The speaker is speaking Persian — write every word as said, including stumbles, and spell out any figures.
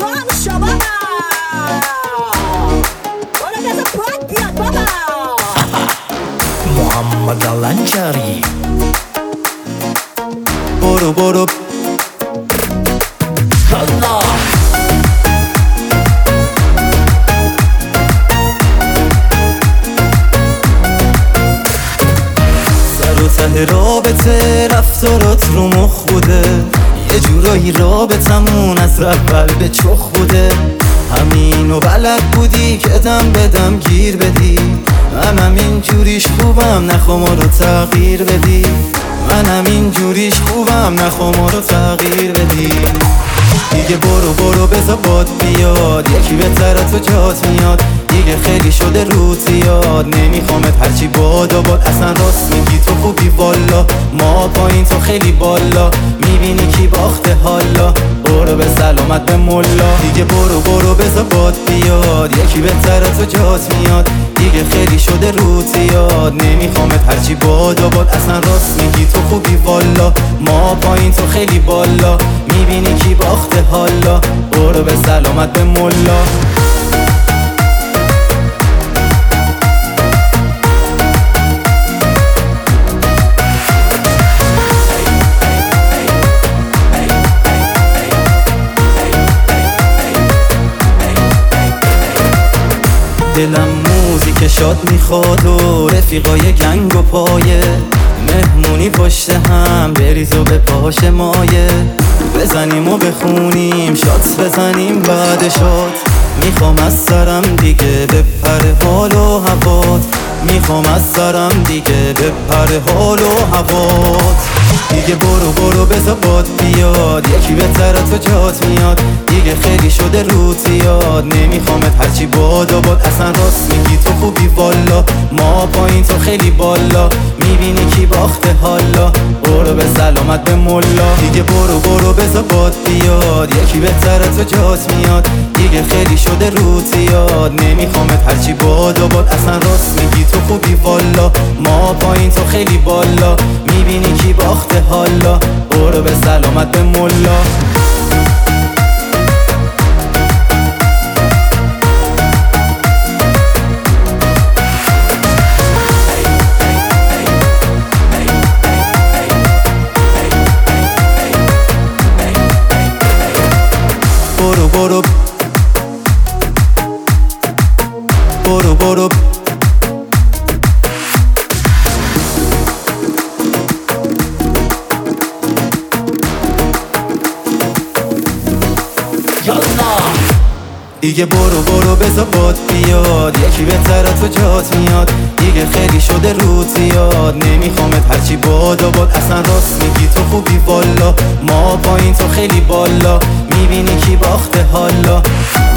میکنم شما برو بذار پاک بیاد بابا. محمد الانجاری برو برو الله. سر و ته رابطه رفتارات رو مخ بوده، یه جورایی رابطمون از اول به چخ بوده. همینو بلد بودی که دم به دم گیر بدی، من همین جوریش خوبم نخوا ما رو تغییر بدی. من همین جوریش خوبم نخوا ما رو تغییر بدی. دیگه برو برو بذار باد بیاد، یکی بهتر تو جات میاد. دیگه خیلی شده رو زیاد، نمیخوامت هرچی باد و باد. اصلا راست میگی تو خوبی والا، ما پایین تو خیلی بالا. میبینی کی باخته حالا، برو به سلامت به ملا. دیگه برو برو بذار باد بیاد، یکی بهتر تو جات میاد. دیگه خیلی شده رو زیاد، نمیخوامت هرچی باد و باد. اصلا راست میگی تو خوبی والا، ما پایین تو خیلی بالا. میبینی کی باخته حالا، برو به سلامت به ملا. دلم موزیک شاد میخواد و رفیقای گنگ و پایه. مهمونی پشت هم بریز و به پاش مایه. بزنیم و بخونیم شات بزنیم بعد شات. میخوام از سرم دیگه بپره حال و هوات. میخوام از سرم دیگه بپره حال و هوات. دیگه برو برو بذار باد بیاد، یکی بهتر تو جات میاد. دیگه خیلی شده رو زیاد، نمیخوامت هرچی باد و باد. اصلا راست میگی تو خوبی والا، ما پایین تو خیلی بالا. میبینی کی باخته حالا، برو به سلامت به ملا. دیگه برو برو بذار باد بیاد، یکی بهتر تو جات میاد. دیگه خیلی شده رو زیاد، نمیخوامت هرچی باد و باد. اصلا راست میگی تو خوبی والا، ما پایین تو خیلی بالا. میبینی کی باخته حالا، برو به سلامت به ملا. برو برو برو برو دیگه برو برو بذار باد بیاد، یکی بهتر تو جات میاد. دیگه خیلی شده رو زیاد، نمیخوامت هرچی باد و باد. اصلا راست میگی تو خوبی والا، ما پایین تو خیلی بالا. میبینی کی باخته حالا.